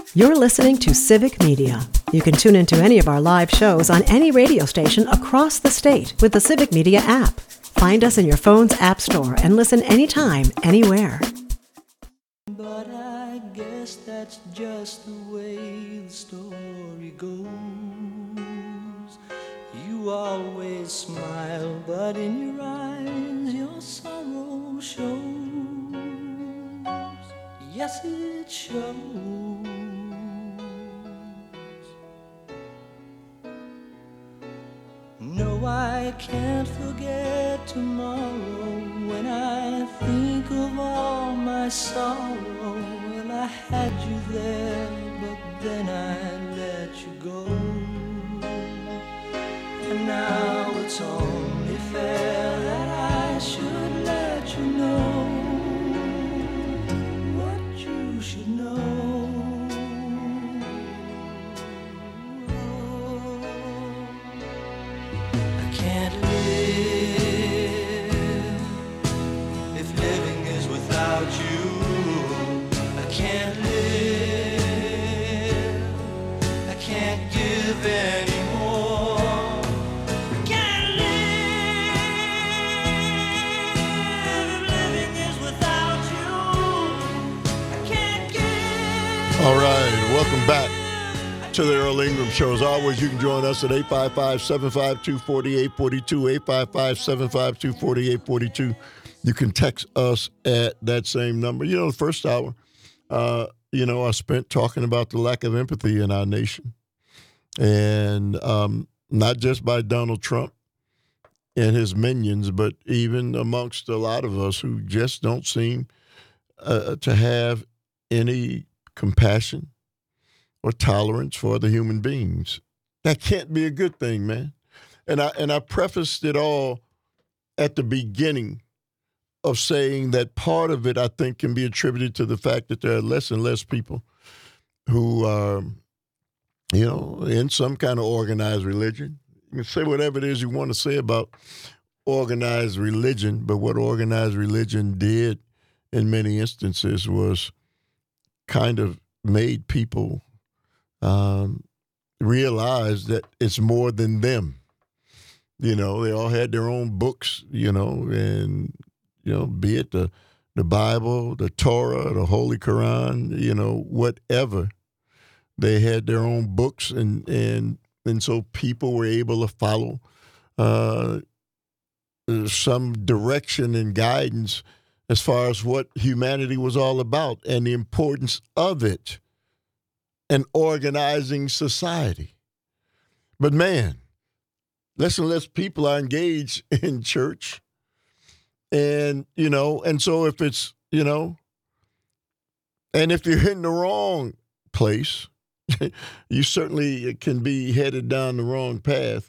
You're listening to Civic Media. You can tune into any of our live shows on any radio station across the state with the Civic Media app. Find us in your phone's app store and listen anytime, anywhere. But I guess that's just the way the story goes. You always smile, but in your eyes your sorrow shows. Yes, it shows. No, I can't forget tomorrow when I think of all my sorrow. Well, I had you there, but then I let you go. And now it's only fair that I should let you know what you should know. I can't live if living is without you. I can't live, I can't give anymore. I can't live if living is without you. I can't give. All right, welcome back to the Earl Ingram Show. As always, you can join us at 855-752-4842, 855-752-4842. You can text us at that same number. You know, the first hour, I spent talking about the lack of empathy in our nation. And not just by Donald Trump and his minions, but even amongst a lot of us who just don't seem to have any compassion or tolerance for other human beings. That can't be a good thing, man. And I prefaced it all at the beginning of saying that part of it, I think, can be attributed to the fact that there are less and less people who are, in some kind of organized religion. You can say whatever it is you want to say about organized religion, but what organized religion did in many instances was kind of made people realize that it's more than them. They all had their own books, and, be it the Bible, the Torah, the Holy Quran, whatever. They had their own books, and so people were able to follow some direction and guidance as far as what humanity was all about and the importance of it and organizing society. But man, less and less people are engaged in church. And, and so if it's, and if you're in the wrong place, you certainly can be headed down the wrong path.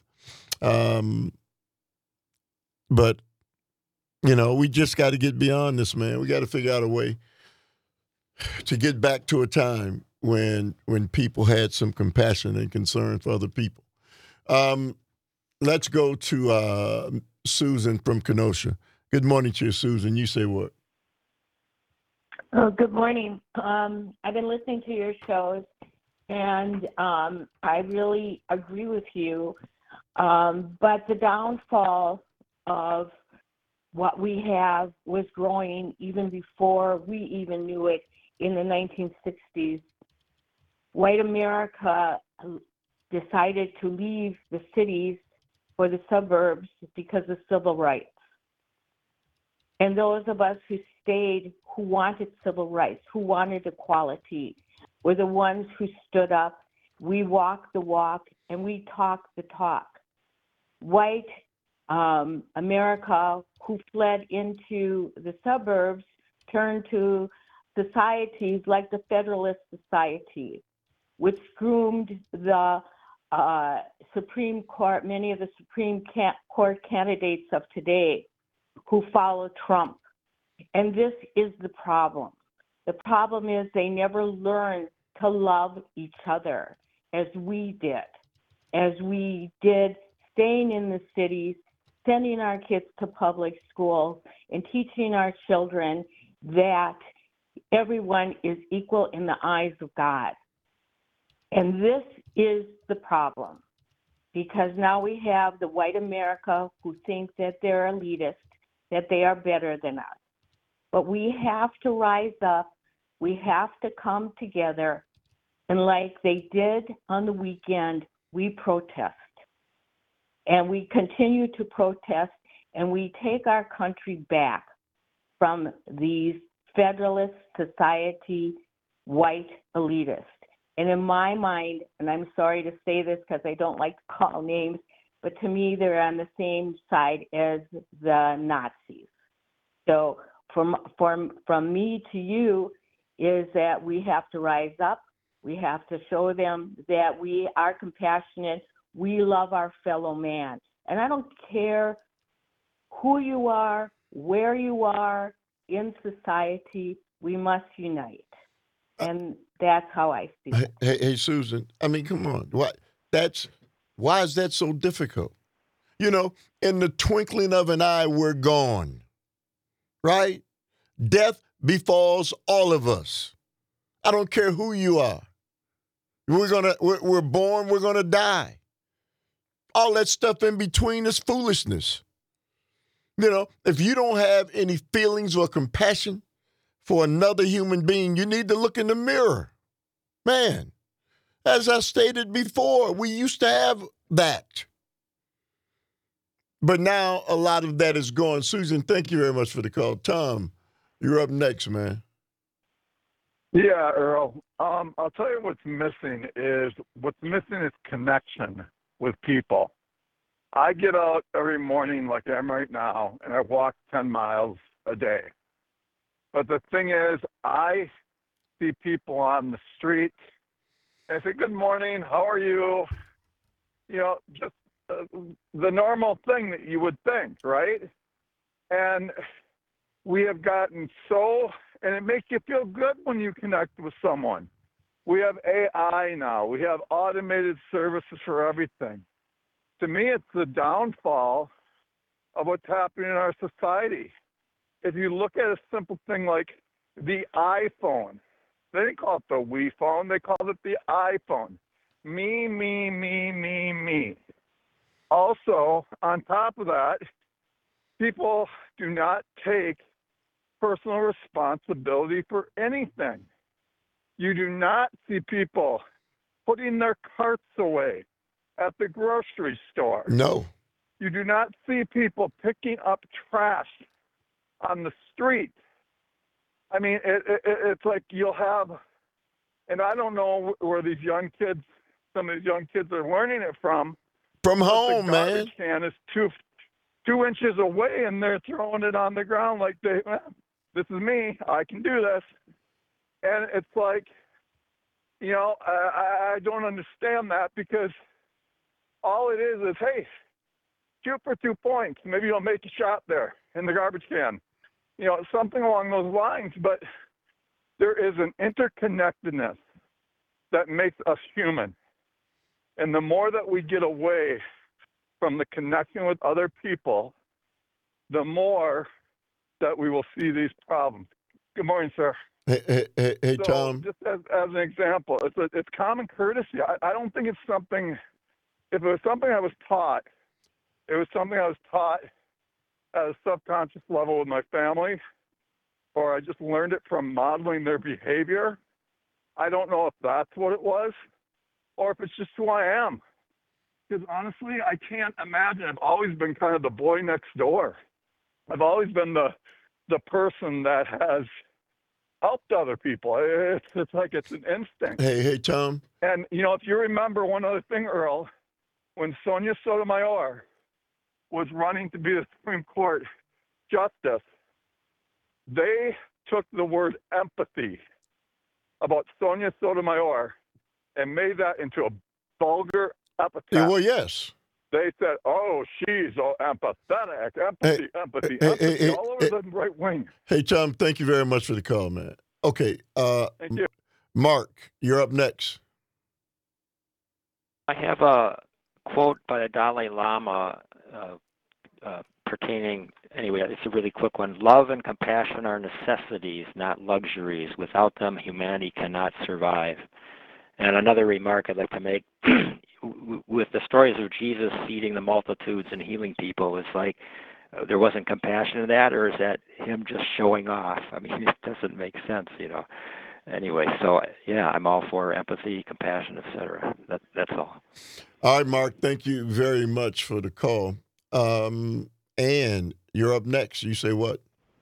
But, we just got to get beyond this, man. We got to figure out a way to get back to a time when people had some compassion and concern for other people. Let's go to Susan from Kenosha. Good morning to you, Susan. You say what? Oh, good morning. I've been listening to your shows, and I really agree with you. But the downfall of what we have was growing even before we even knew it in the 1960s. White America decided to leave the cities for the suburbs because of civil rights. And those of us who stayed, who wanted civil rights, who wanted equality, were the ones who stood up. We walked the walk and we talked the talk. White America, who fled into the suburbs, turned to societies like the Federalist Society, which groomed the Supreme Court, many of the Supreme Court candidates of today who follow Trump. And this is the problem. The problem is they never learned to love each other as we did staying in the cities, sending our kids to public schools, and teaching our children that everyone is equal in the eyes of God. And this is the problem, because now we have the white America who think that they're elitist, that they are better than us. But we have to rise up. We have to come together. And like they did on the weekend, we protest. And we continue to protest, and we take our country back from these Federalist Society white elitists. And in my mind, and I'm sorry to say this because I don't like to call names, but to me, they're on the same side as the Nazis. So from me to you is that we have to rise up. We have to show them that we are compassionate. We love our fellow man. And I don't care who you are, where you are in society, we must unite. And that's how I see it. Hey, Susan, I mean, come on. Why is that so difficult? You know, in the twinkling of an eye, we're gone, right? Death befalls all of us. I don't care who you are. We're born, we're gonna die. All that stuff in between is foolishness. You know, if you don't have any feelings or compassion for another human being, you need to look in the mirror. Man, as I stated before, we used to have that. But now a lot of that is gone. Susan, thank you very much for the call. Tom, you're up next, man. Yeah, Earl. I'll tell you what's missing is connection with people. I get out every morning like I am right now, and I walk 10 miles a day. But the thing is, I see people on the street, and I say, good morning, how are you? You know, just the normal thing that you would think, right? And we have gotten so, and it makes you feel good when you connect with someone. We have AI now. We have automated services for everything. To me, it's the downfall of what's happening in our society. If you look at a simple thing like the iPhone, they didn't call it the Wii phone, they called it the iPhone. Me, me, me, me, me. Also, on top of that, people do not take personal responsibility for anything. You do not see people putting their carts away at the grocery store. No. You do not see people picking up trash on the street. I mean, it's like you'll have, and I don't know where these young kids, some of these young kids are learning it from. From home, the man. garbage can is two inches away, and they're throwing it on the ground like this is me. I can do this. And it's like, you know, I don't understand that, because all it is, hey, shoot for 2 points. Maybe you'll make a shot there in the garbage can. You know, something along those lines. But there is an interconnectedness that makes us human. And the more that we get away from the connection with other people, the more that we will see these problems. Good morning, sir. Hey, So, Tom. just as an example, it's common courtesy. I don't think it's something. If it was something I was taught, it was something I was taught at a subconscious level with my family, or I just learned it from modeling their behavior. I don't know if that's what it was, or if it's just who I am. Because honestly, I can't imagine. I've always been kind of the boy next door. I've always been the person that has helped other people. It's like it's an instinct. Hey, Tom. And, you know, if you remember one other thing, Earl, when Sonia Sotomayor was running to be the Supreme Court justice, they took the word empathy about Sonia Sotomayor and made that into a vulgar epithet. Yeah, well, yes. They said, oh, she's so empathetic, empathy, all over the right wing. Hey, Tom, thank you very much for the call, man. Okay. Thank you. Mark, you're up next. I have a quote by the Dalai Lama pertaining, anyway, it's a really quick one. Love and compassion are necessities, not luxuries. Without them, humanity cannot survive. And another remark I'd like to make, with the stories of Jesus feeding the multitudes and healing people, it's like there wasn't compassion in that, or is that him just showing off? I mean, it doesn't make sense, Anyway, so yeah, I'm all for empathy, compassion, etc. That's all. All right, Mark, thank you very much for the call. Ann, you're up next. You say what?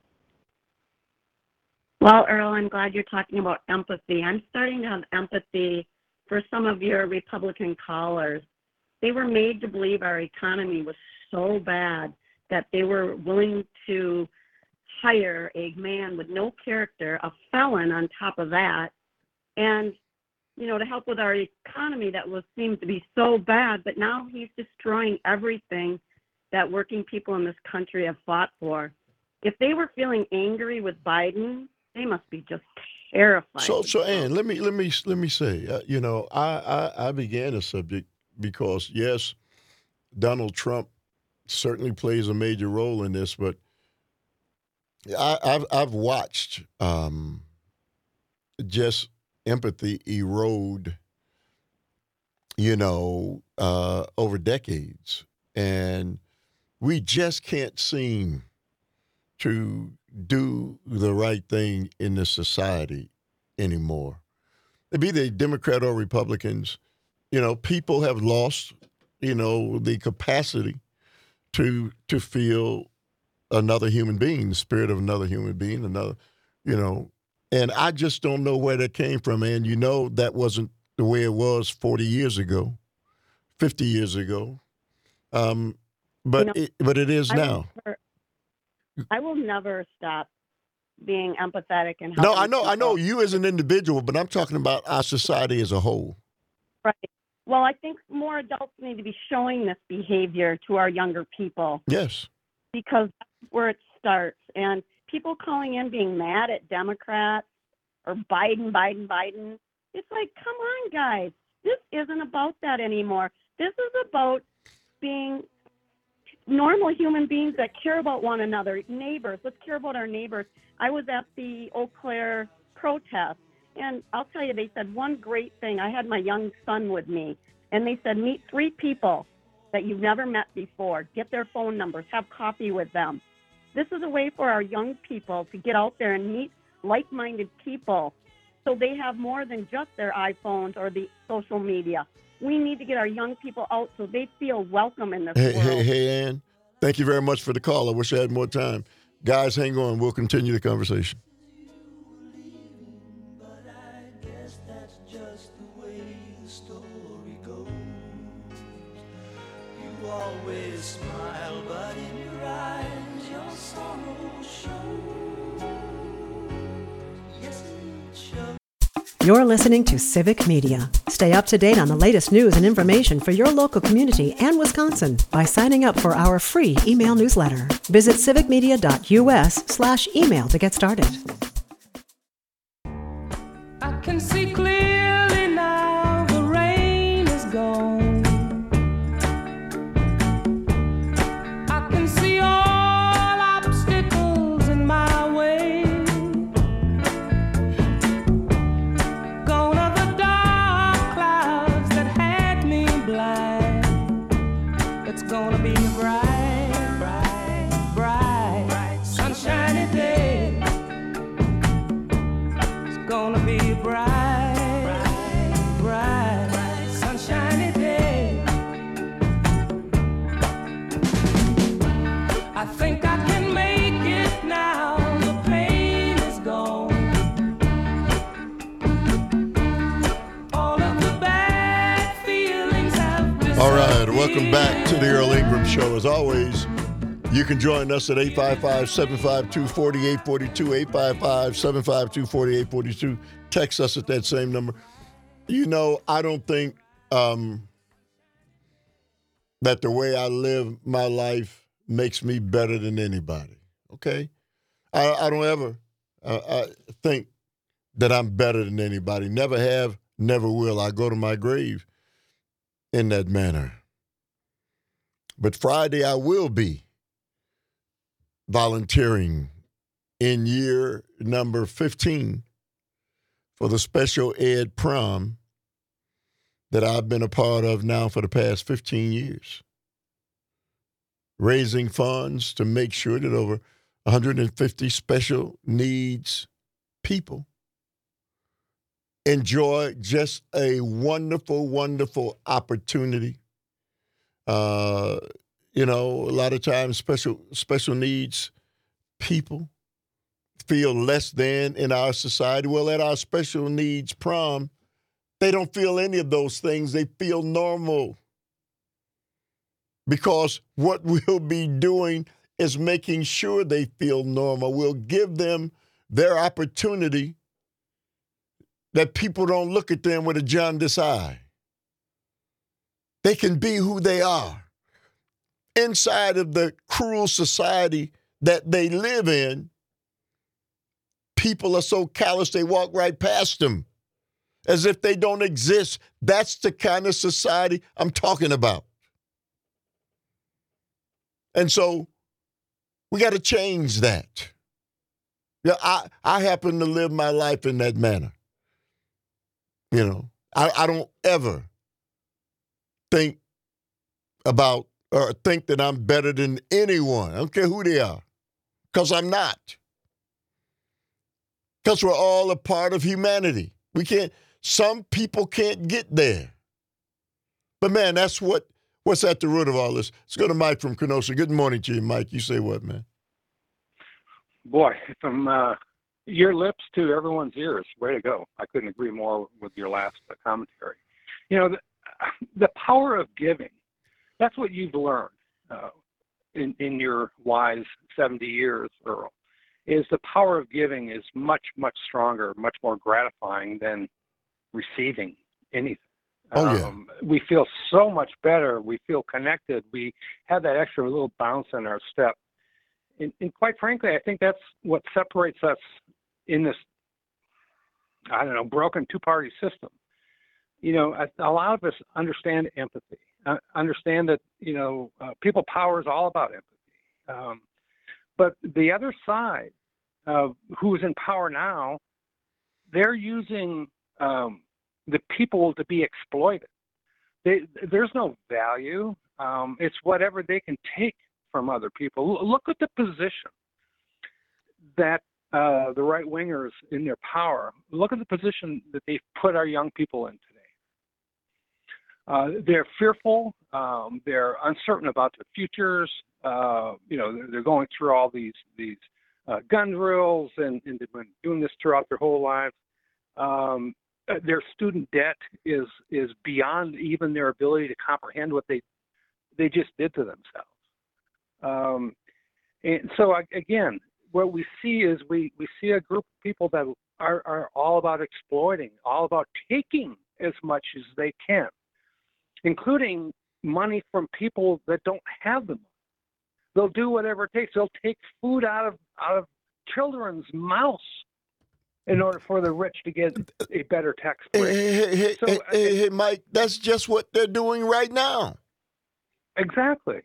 Well, Earl, I'm glad you're talking about empathy. I'm starting to have empathy for some of your Republican callers. They were made to believe our economy was so bad that they were willing to hire a man with no character, a felon on top of that, and, to help with our economy that seemed to be so bad. But now he's destroying everything that working people in this country have fought for. If they were feeling angry with Biden, they must be just terrified. So Ann, let me say, I began a subject because yes, Donald Trump certainly plays a major role in this, but I've watched just empathy erode, over decades, and we just can't seem to do the right thing in this society anymore. Be they Democrat or Republicans, people have lost, the capacity to feel another human being, the spirit of another human being, and I just don't know where that came from. And that wasn't the way it was 40 years ago, 50 years ago. But it is now. I will never stop being empathetic and No, helping I know you as an individual, but I'm talking about our society as a whole. Right. Well, I think more adults need to be showing this behavior to our younger people. Yes. Because that's where it starts. And people calling in being mad at Democrats or Biden. It's like, come on, guys. This isn't about that anymore. This is about being normal human beings that care about one another. Neighbors, let's care about our neighbors. I was at the Eau Claire protest, and I'll tell you, they said one great thing. I had my young son with me, and they said, meet 3 people that you've never met before. Get their phone numbers. Have coffee with them. This is a way for our young people to get out there and meet like-minded people so they have more than just their iPhones or the social media. We need to get our young people out so they feel welcome in this world. Hey, Ann, thank you very much for the call. I wish I had more time. Guys, hang on. We'll continue the conversation. But I guess that's just the way the story goes. You always smile, but in your eyes your sorrow shows. Yes, it shows. You're listening to Civic Media. Stay up to date on the latest news and information for your local community and Wisconsin by signing up for our free email newsletter. Visit civicmedia.us/email to get started. I can see clearly now the rain is gone. I can see all obstacles in my way. Gone are the dark clouds that had me blind. It's gonna be a bright, bright, bright, bright, sunshiny day. It's gonna be a bright, bright, bright, sunshiny day. I think I can make it now. The pain is gone. All of the bad feelings have disappeared. All right, welcome back to the Earl Ingram Show. As always, you can join us at 855-752-4842, 855-752-4842. Text us at that same number. I don't think that the way I live my life makes me better than anybody, okay? I don't ever think that I'm better than anybody. Never have, never will. I go to my grave in that manner. But Friday I will be volunteering in year number 15 for the special ed prom that I've been a part of now for the past 15 years, raising funds to make sure that over 150 special needs people enjoy just a wonderful, wonderful opportunity. You know, a lot of times special needs people feel less than in our society. Well, at our special needs prom, they don't feel any of those things. They feel normal. Because what we'll be doing is making sure they feel normal. We'll give them their opportunity that people don't look at them with a jaundiced eye. They can be who they are. Inside of the cruel society that they live in, people are so callous they walk right past them as if they don't exist. That's the kind of society I'm talking about. And so we got to change that. Yeah, I happen to live my life in that manner. You know, I don't ever think about or think that I'm better than anyone. I don't care who they are, because I'm not. Because we're all a part of humanity. Some people can't get there. But man, that's what's at the root of all this. Let's go to Mike from Kenosha. Good morning to you, Mike. You say what, man? Boy, from your lips to everyone's ears, way to go. I couldn't agree more with your last commentary. You know, the power of giving, that's what you've learned in your wise 70 years, Earl, is the power of giving is much, much stronger, much more gratifying than receiving anything. Oh, yeah. We feel so much better. We feel connected. We have that extra little bounce in our step. And quite frankly, I think that's what separates us in this, I don't know, broken two-party system. You know, a lot of us understand empathy, understand that, you know, people power is all about empathy. But the other side of who's in power now, they're using the people to be exploited. There's no value. It's whatever they can take from other people. Look at the position that the right-wingers in their power, look at the position that they've put our young people in today. They're fearful. They're uncertain about their futures. You know, they're going through all these gun drills, and they've been doing this throughout their whole lives. Their student debt is beyond even their ability to comprehend what they just did to themselves. And so again, what we see is we see a group of people that are all about exploiting, all about taking as much as they can, including money from people that don't have the money. They'll do whatever it takes. They'll take food out of children's mouths in order for the rich to get a better tax break. Hey, Mike, that's just what they're doing right now. Exactly.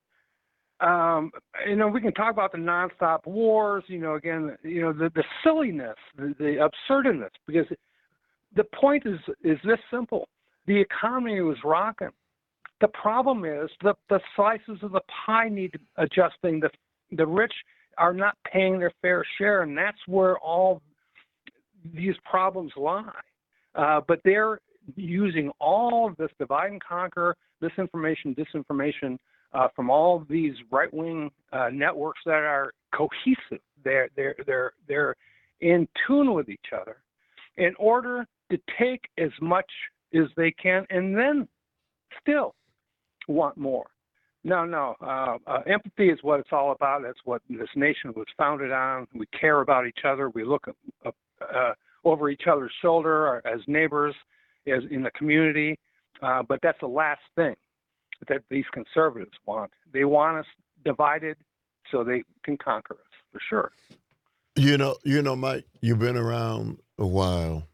You know, we can talk about the nonstop wars, you know, again, you know, the silliness, the absurdness, because the point is this simple. The economy was rocking. The problem is the slices of the pie need adjusting. The rich are not paying their fair share, and that's where all these problems lie. But they're using all of this divide and conquer, disinformation, from all of these right-wing networks that are cohesive. They're in tune with each other in order to take as much as they can and then still want more. No. Empathy is what it's all about. That's what this nation was founded on. We care about each other. We look over each other's shoulder as neighbors, as in the community. But that's the last thing that these conservatives want. They want us divided so they can conquer us, for sure. You know, Mike, you've been around a while,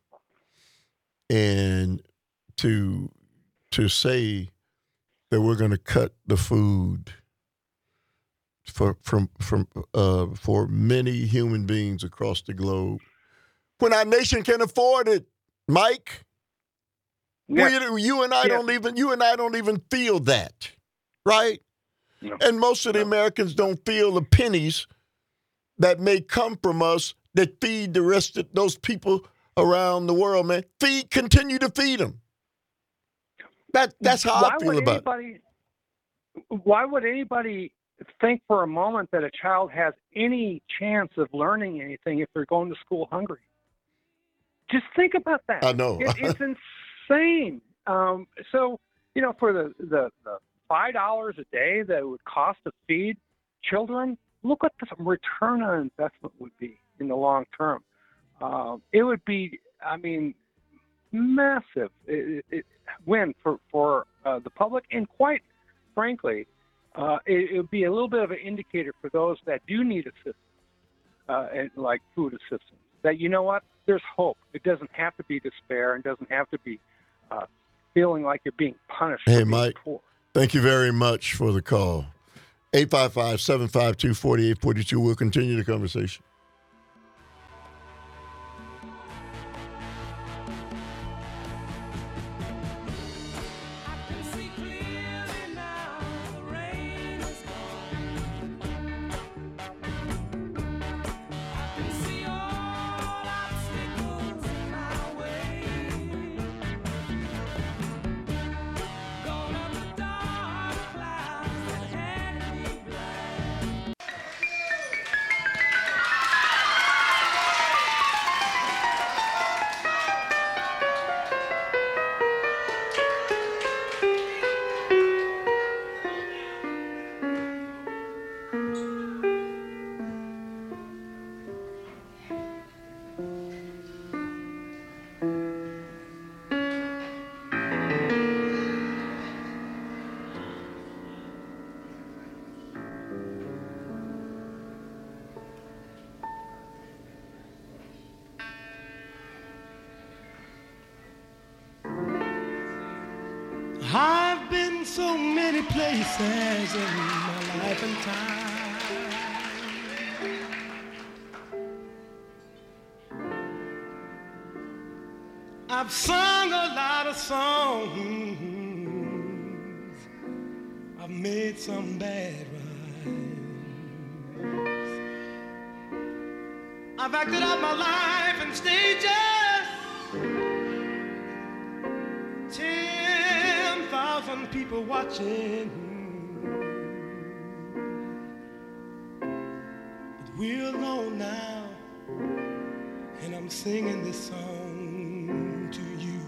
and to say that we're going to cut the food for many human beings across the globe when our nation can afford it, Mike. Yeah. You and I don't even feel that, right? No. And most of the Americans don't feel the pennies that may come from us that feed the rest of those people around the world, man. Continue to feed them. That's how I feel about it. Why would anybody think for a moment that a child has any chance of learning anything if they're going to school hungry? Just think about that. I know. It's insane. So, for the $5 a day that it would cost to feed children, look what the return on investment would be in the long term. It would be, massive win for the public, and quite frankly, it would be a little bit of an indicator for those that do need assistance, like food assistance, that you know what, there's hope. It doesn't have to be despair, and doesn't have to be feeling like you're being punished for being Mike, poor. Thank you very much for the call. 855-752-4842. We'll continue the conversation. I've been so many places in my life and time. I've sung a lot of songs. I've made some bad rhymes. I've acted out my life in stages. 10,000 people watching, but we're alone now, and I'm singing this song to you.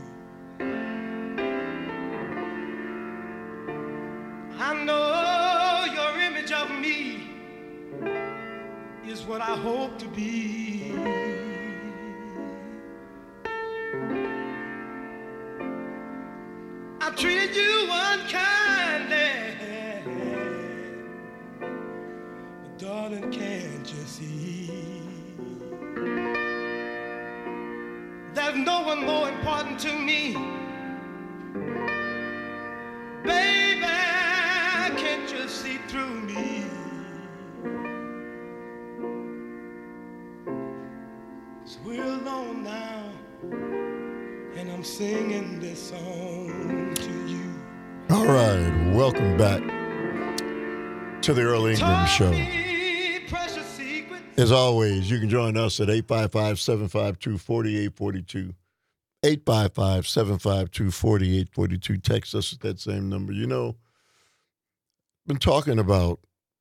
I know your image of me is what I hope to be. I treated you unkindly, but darling, can't you see? There's no one more important to me. Baby, can't you see through me? 'Cause we're alone now, and I'm singing this song to you. All right, welcome back to the Earl Ingram Show. As always, you can join us at 855-752-4842. 855-752-4842. Text us at that same number. Been talking about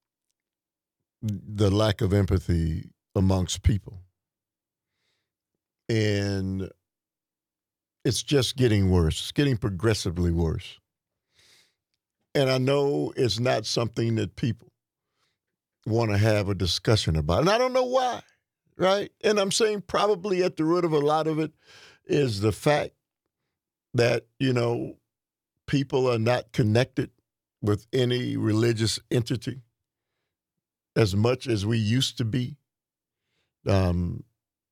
the lack of empathy amongst people. And it's just getting worse. It's getting progressively worse. And I know it's not something that people want to have a discussion about. And I don't know why, right? And I'm saying probably at the root of a lot of it is the fact that, people are not connected with any religious entity as much as we used to be. And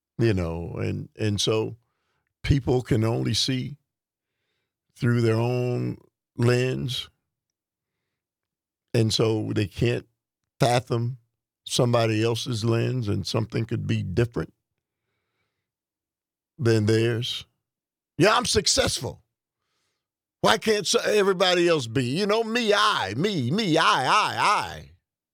so people can only see through their own lens. And so they can't fathom somebody else's lens, and something could be different than theirs. Yeah, I'm successful. Why can't everybody else be? You know, me, I.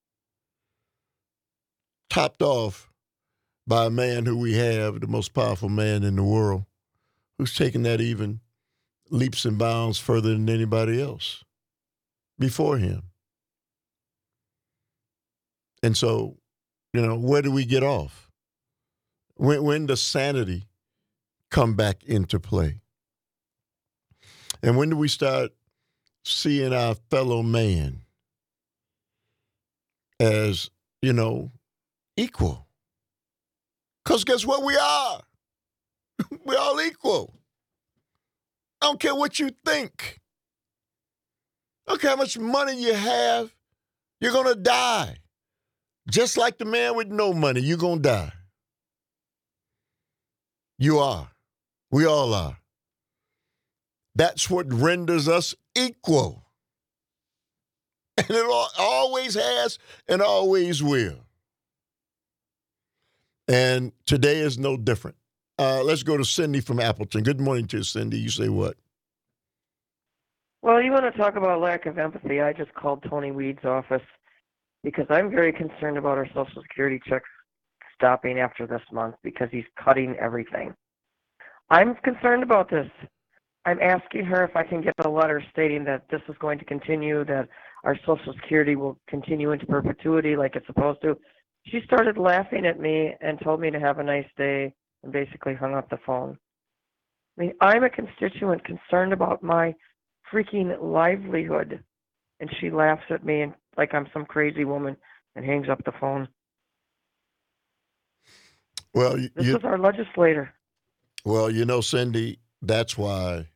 Topped off by a man who we have, the most powerful man in the world, who's taken that even leaps and bounds further than anybody else before him. And so, you know, where do we get off? When does sanity come back into play? And when do we start seeing our fellow man as, you know, equal? Because guess what we are? We're all equal. I don't care what you think. I don't care how much money you have. You're going to die. Just like the man with no money, you're going to die. You are. We all are. That's what renders us equal. And it always has and always will. And today is no different. Let's go to Cindy from Appleton. Good morning to you, Cindy. You say what? Well, you want to talk about lack of empathy. I just called Tony Weed's office because I'm very concerned about our Social Security checks stopping after this month because he's cutting everything. I'm concerned about this. I'm asking her if I can get a letter stating that this is going to continue, that our Social Security will continue into perpetuity like it's supposed to. She started laughing at me and told me to have a nice day and basically hung up the phone. I mean, I'm a constituent concerned about my freaking livelihood, and she laughs at me and like I'm some crazy woman and hangs up the phone. Well, this is our legislator. Well, you know, Cindy, that's why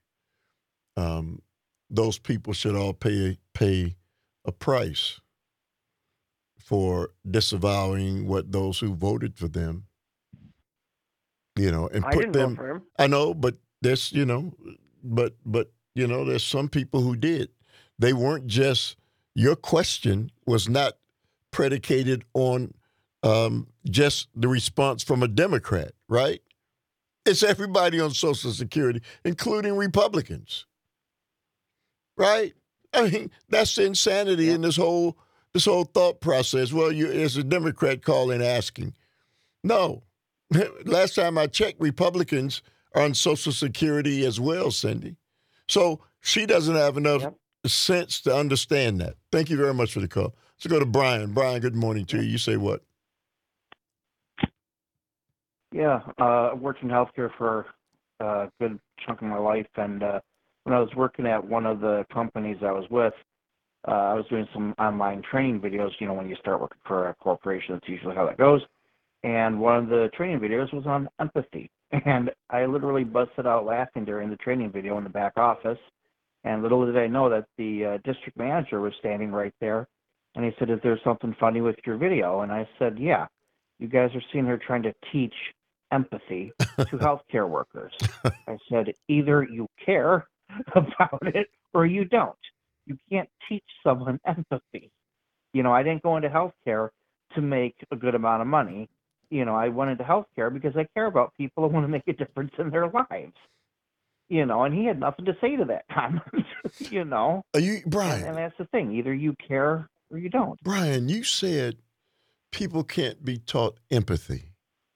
those people should all pay a price for disavowing what those who voted for them, you know, and I put didn't them. vote for him. I know, but there's, you know, but you know, there's some people who did. They weren't just. Your question was not predicated on just the response from a Democrat, right? It's everybody on Social Security, including Republicans, right? I mean, that's the insanity in this whole thought process. Well, as a Democrat calling asking. No. Last time I checked, Republicans are on Social Security as well, Cindy. So she doesn't have enough sense to understand that. Thank you very much for the call. Let's go to Brian. Brian, good morning to you. You say what? Yeah, I worked in healthcare for a good chunk of my life, and when I was working at one of the companies I was with, I was doing some online training videos. You know, when you start working for a corporation, that's usually how that goes. And one of the training videos was on empathy. And I literally busted out laughing during the training video in the back office. And little did I know that the district manager was standing right there. And he said, "Is there something funny with your video?" And I said, "Yeah, you guys are seeing her trying to teach empathy to healthcare workers." I said, "Either you care about it or you don't. You can't teach someone empathy." You know, I didn't go into healthcare to make a good amount of money. You know, I went into healthcare because I care about people and want to make a difference in their lives. You know, and he had nothing to say to that comment. You know, Brian? And that's the thing. Either you care or you don't. Brian, you said people can't be taught empathy.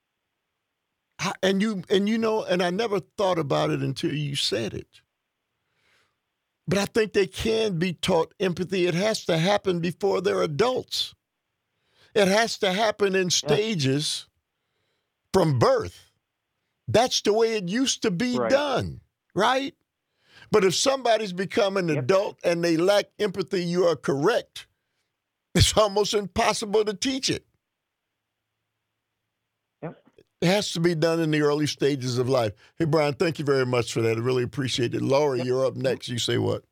And you know, and I never thought about it until you said it. But I think they can be taught empathy. It has to happen before they're adults. It has to happen in stages from birth. That's the way it used to be done, right? But if somebody's become an adult and they lack empathy, you are correct. It's almost impossible to teach it. It has to be done in the early stages of life. Hey, Brian, thank you very much for that. I really appreciate it. Laura, you're up next. You say what?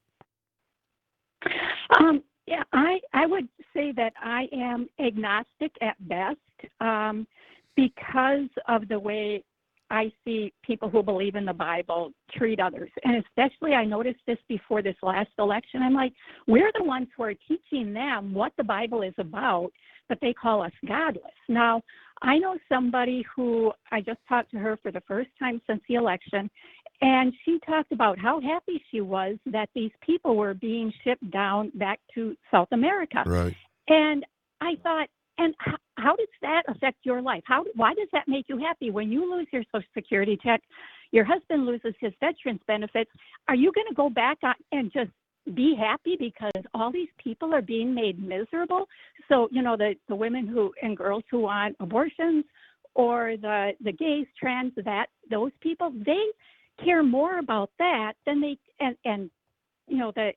Yeah, I would say that I am agnostic at best because of the way I see people who believe in the Bible treat others. And especially I noticed this before this last election. I'm like, we're the ones who are teaching them what the Bible is about, but they call us godless. Now, I know somebody who I just talked to her for the first time since the election, and she talked about how happy she was that these people were being shipped down back to South America. Right. And I thought, and how does that affect your life? Why does that make you happy? When you lose your Social Security check, your husband loses his veterans benefits, are you going to go back and just be happy because all these people are being made miserable? So, the women who and girls who want abortions, or the gays, trans, those people, they care more about that than they, and the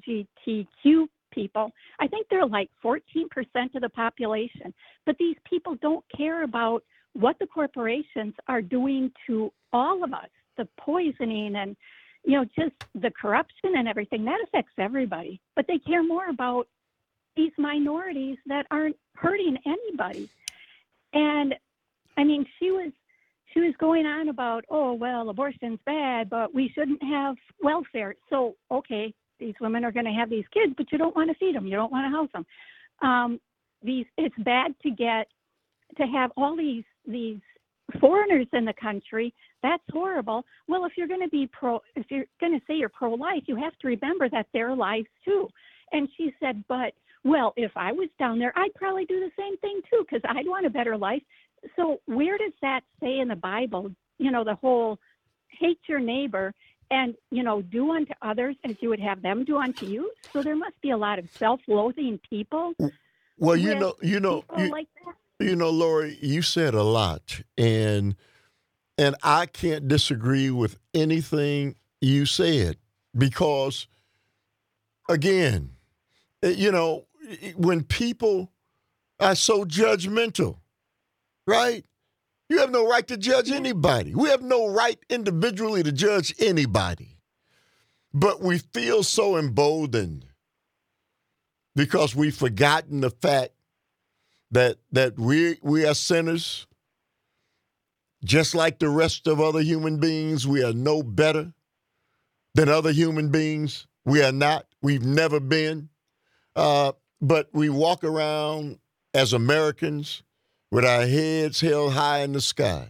LGBTQ people. I think they're like 14% of the population, but these people don't care about what the corporations are doing to all of us, the poisoning and, just the corruption and everything. That affects everybody, but they care more about these minorities that aren't hurting anybody. And I mean, she was going on about, oh, well, abortion's bad, but we shouldn't have welfare. So, okay, these women are going to have these kids, but you don't want to feed them. You don't want to house them. It's bad to have all these foreigners in the country. That's horrible. Well, if you're going to say you're pro-life, you have to remember that their lives too. And she said, well, if I was down there, I'd probably do the same thing too, because I'd want a better life. So where does that say in the Bible? The whole hate your neighbor and, do unto others as you would have them do unto you. So there must be a lot of self-loathing people. Well, like that. Lori, you said a lot, and I can't disagree with anything you said because, again, when people are so judgmental, right? You have no right to judge anybody. We have no right individually to judge anybody. But we feel so emboldened because we've forgotten the fact that we are sinners. Just like the rest of other human beings, we are no better than other human beings. We are not. We've never been. But we walk around as Americans with our heads held high in the sky.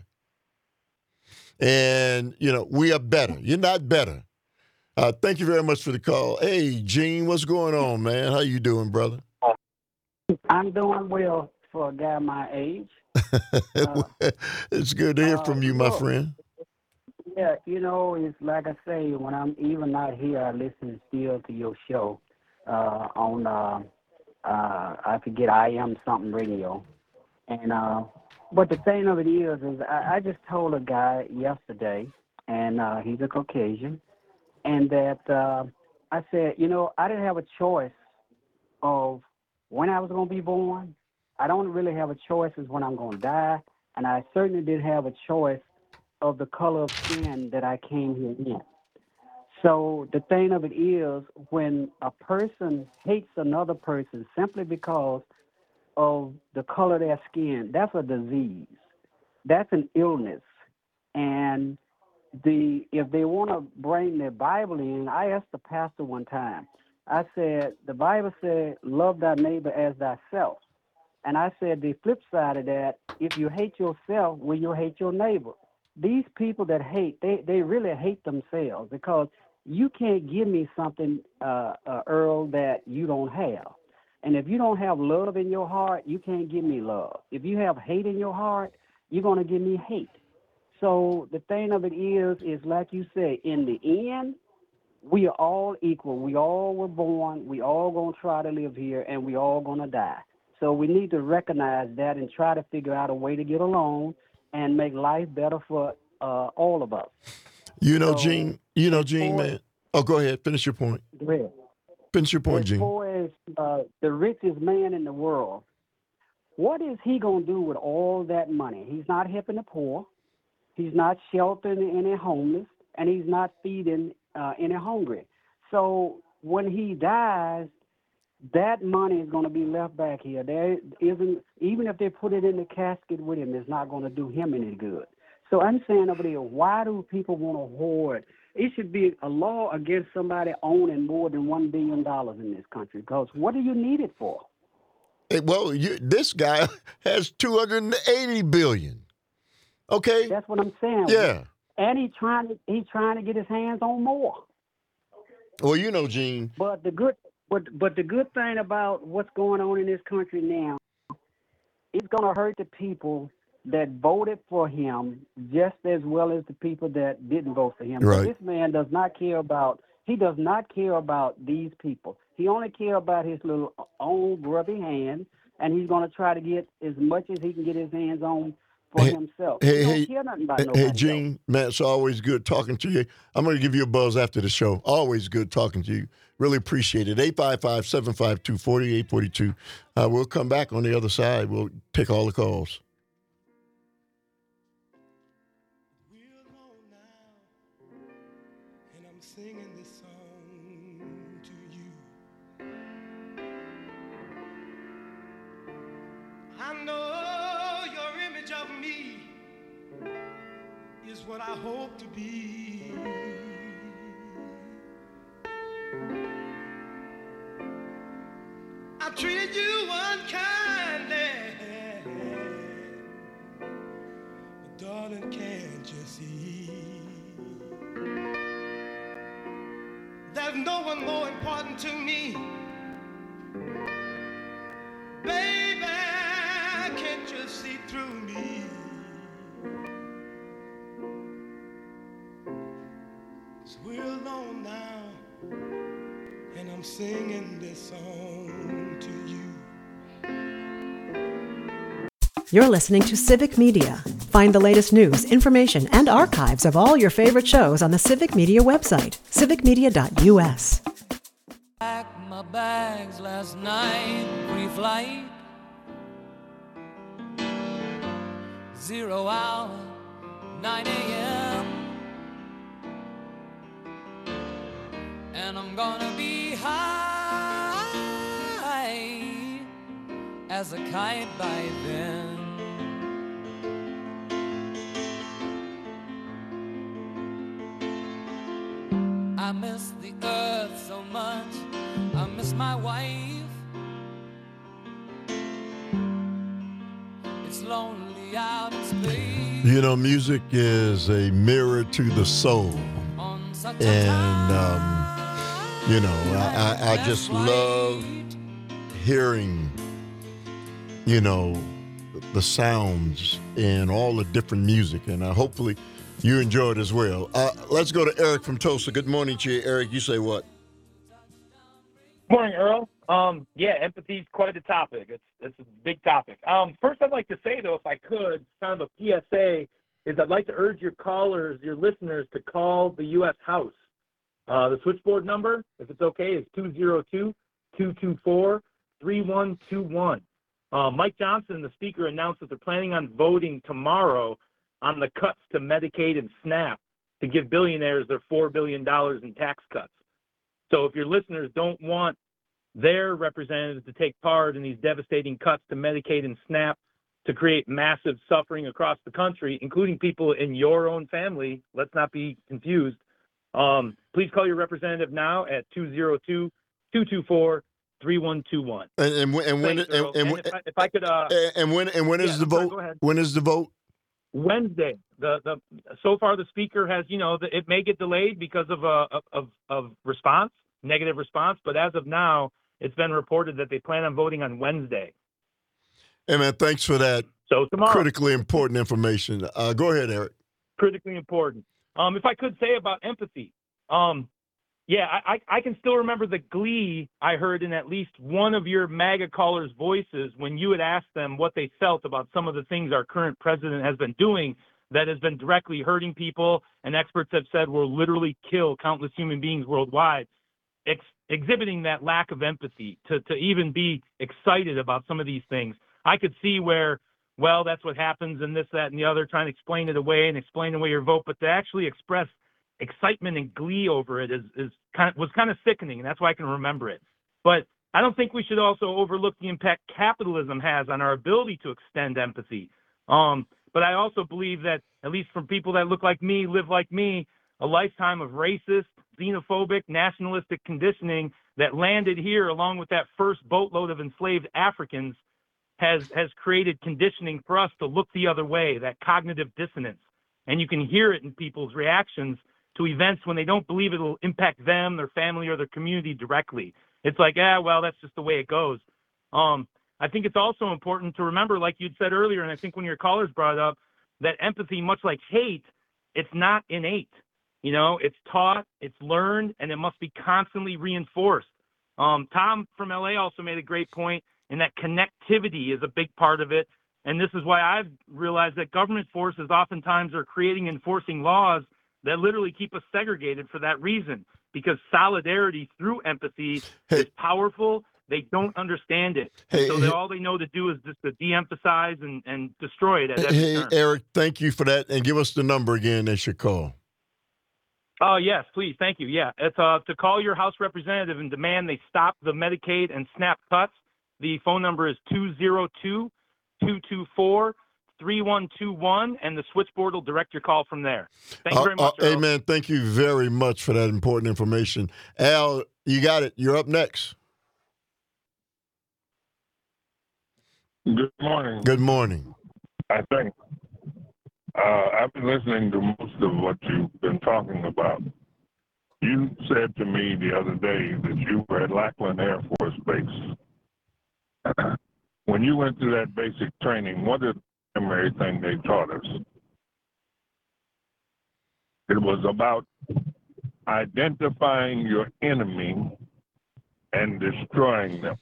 And, we are better. You're not better. Thank you very much for the call. Hey, Gene, what's going on, man? How you doing, brother? I'm doing well for a guy my age. It's good to hear from you, my friend. Yeah, it's like I say, when I'm even not here, I listen still to your show on, I forget, I Am Something Radio. And but the thing of it is I just told a guy yesterday, and he's a Caucasian, and that I said, I didn't have a choice of when I was going to be born. I don't really have a choice as when I'm going to die, and I certainly didn't have a choice of the color of skin that I came here in. So the thing of it is, when a person hates another person simply because of the color of their skin, that's a disease. That's an illness. And if they want to bring their Bible in, I asked the pastor one time, I said, the Bible said, love thy neighbor as thyself. And I said, the flip side of that, if you hate yourself, will you hate your neighbor? These people that hate, they really hate themselves, because you can't give me something, Earl, that you don't have. And if you don't have love in your heart, you can't give me love. If you have hate in your heart, you're going to give me hate. So the thing of it is like you say, in the end, we are all equal. We all were born. We all going to try to live here, and we all going to die. So we need to recognize that and try to figure out a way to get along and make life better for all of us. Gene, man. Oh, go ahead. Finish your point. Go ahead. Finish your point, Gene. As far as the richest man in the world, what is he going to do with all that money? He's not helping the poor. He's not sheltering any homeless, and he's not feeding any hungry. So when he dies, that money is going to be left back here. There isn't, even if they put it in the casket with him, it's not going to do him any good. So I'm saying over there, why do people want to hoard? It should be a law against somebody owning more than $1 billion in this country. Because what do you need it for? Hey, well, this guy has $280 billion. Okay, that's what I'm saying. Yeah, and he's trying to get his hands on more. Well, you know, Gene. But the good thing about what's going on in this country now, it's going to hurt the people that voted for him just as well as the people that didn't vote for him. Right. So this man does not care about these people. He only cares about his little own grubby hand, and he's going to try to get as much as he can get his hands on for himself. He don't care nothing about nobody else. Gene, man, it's always good talking to you. I'm going to give you a buzz after the show. Always good talking to you. Really appreciate it. 855-752-4842. We'll come back on the other side. We'll take all the calls. Singing this song to you. I know your image of me is what I hope to be. I treated you unkindly, but darling, can't you see? There's no one more important to me. Baby, can't you see through me? 'Cause we're alone now, and I'm singing this song to you. You're listening to Civic Media. Find the latest news, information, and archives of all your favorite shows on the Civic Media website, civicmedia.us. Packed my bags last night, pre-flight. 0 hour, 9 a.m. And I'm gonna be high as a kite by then. I miss the earth so much, I miss my wife. It's lonely out in space. You know, music is a mirror to the soul. And, you know, I just love hearing, you know, the sounds and all the different music. And hopefully you enjoy it as well. Let's go to Eric from Tulsa. Good morning to you, Eric. You say what? Good morning, Earl. Yeah, empathy is quite a topic. It's a big topic. First, I'd like to say, though, if I could, kind of a PSA, is I'd like to urge your callers, your listeners, to call the U.S. House. The switchboard number, if it's okay, is 202-224-3121. Mike Johnson, the speaker, announced that they're planning on voting tomorrow on the cuts to Medicaid and SNAP to give billionaires their $4 billion in tax cuts. So if your listeners don't want their representatives to take part in these devastating cuts to Medicaid and SNAP to create massive suffering across the country, including people in your own family, let's not be confused, please call your representative now at 202-224-3121. And when is the vote? When is the vote? Wednesday. So far the speaker has, it may get delayed because of response, negative response, but as of now, it's been reported that they plan on voting on Wednesday. Hey man, thanks for that. So tomorrow, critically important information. Go ahead, Eric. Critically important. If I could say about empathy, I can still remember the glee I heard in at least one of your MAGA callers' voices when you had asked them what they felt about some of the things our current president has been doing that has been directly hurting people, and experts have said will literally kill countless human beings worldwide, exhibiting that lack of empathy to even be excited about some of these things. I could see where, well, that's what happens and this, that, and the other, trying to explain it away and explain away your vote, but to actually express excitement and glee over it was kind of sickening, and that's why I can remember it. But I don't think we should also overlook the impact capitalism has on our ability to extend empathy. But I also believe that, at least from people that look like me, live like me, a lifetime of racist, xenophobic, nationalistic conditioning that landed here along with that first boatload of enslaved Africans has created conditioning for us to look the other way, that cognitive dissonance. And you can hear it in people's reactions to events when they don't believe it'll impact them, their family, or their community directly. It's like, well, that's just the way it goes. I think it's also important to remember, like you'd said earlier, and I think when your callers brought it up, that empathy, much like hate, it's not innate. It's taught, it's learned, and it must be constantly reinforced. Tom from LA also made a great point in that connectivity is a big part of it. And this is why I've realized that government forces oftentimes are creating and enforcing laws that literally keep us segregated for that reason, because solidarity through empathy is powerful. They don't understand it. So all they know to do is just to de-emphasize and destroy it at every turn. Eric, thank you for that. And give us the number again they should call. Oh, yes, please. Thank you. Yeah, it's to call your House representative and demand they stop the Medicaid and SNAP cuts. The phone number is 202-224-3121, and the switchboard will direct your call from there. Thank you very much, Earl. Amen. Thank you very much for that important information. Al, you got it. You're up next. Good morning. Good morning. I think I've been listening to most of what you've been talking about. You said to me the other day that you were at Lackland Air Force Base. When you went through that basic training, what is the primary thing they taught us? It was about identifying your enemy and destroying them.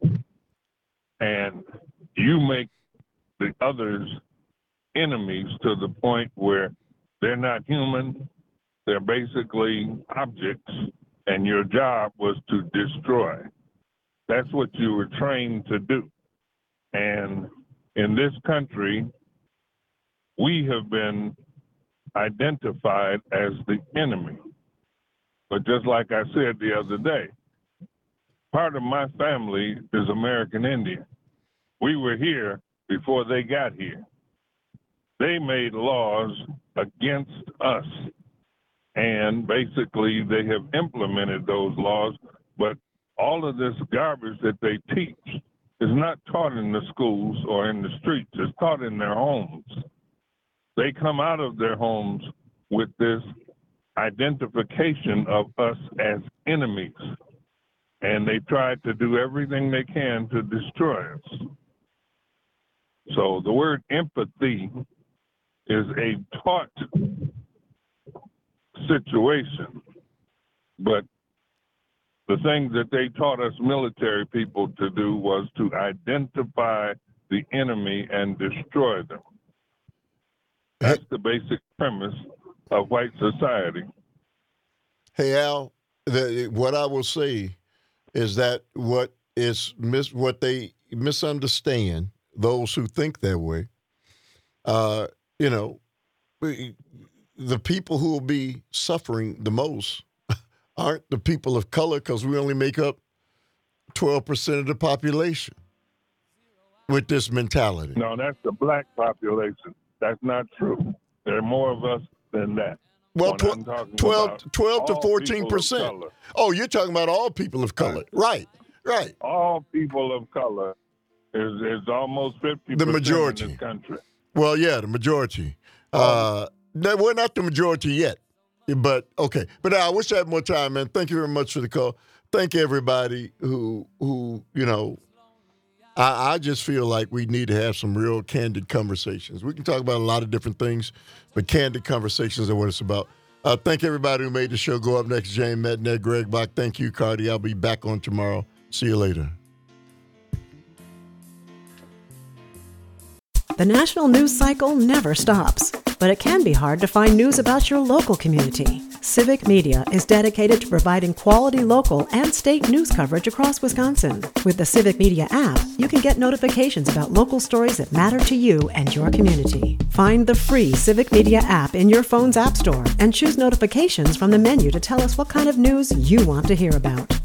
And you make the others enemies to the point where they're not human, they're basically objects, and your job was to destroy. That's what you were trained to do. And in this country, we have been identified as the enemy. But just like I said the other day, part of my family is American Indian. We were here before they got here. They made laws against us, and basically they have implemented those laws, but all of this garbage that they teach is not taught in the schools or in the streets. It's taught in their homes. They come out of their homes with this identification of us as enemies, and they try to do everything they can to destroy us. So the word empathy is a taught situation, but the thing that they taught us military people to do was to identify the enemy and destroy them. That's the basic premise of white society. Hey, Al, what I will say is that what they misunderstand, those who think that way, the people who will be suffering the most aren't the people of color, because we only make up 12% of the population with this mentality. No, that's the black population. That's not true. There are more of us than that. Well, 12 to 14%. Oh, you're talking about all people of color. Right. All people of color is almost 50% the majority in this country. Well, yeah, the majority. We're not the majority yet, but okay. But I wish I had more time, man. Thank you very much for the call. Thank everybody who I just feel like we need to have some real candid conversations. We can talk about a lot of different things, but candid conversations are what it's about. Thank everybody who made the show. Go up next, James Mednet, Greg Bach. Thank you, Cardi. I'll be back on tomorrow. See you later. The national news cycle never stops, but it can be hard to find news about your local community. Civic Media is dedicated to providing quality local and state news coverage across Wisconsin. With the Civic Media app, you can get notifications about local stories that matter to you and your community. Find the free Civic Media app in your phone's app store and choose notifications from the menu to tell us what kind of news you want to hear about.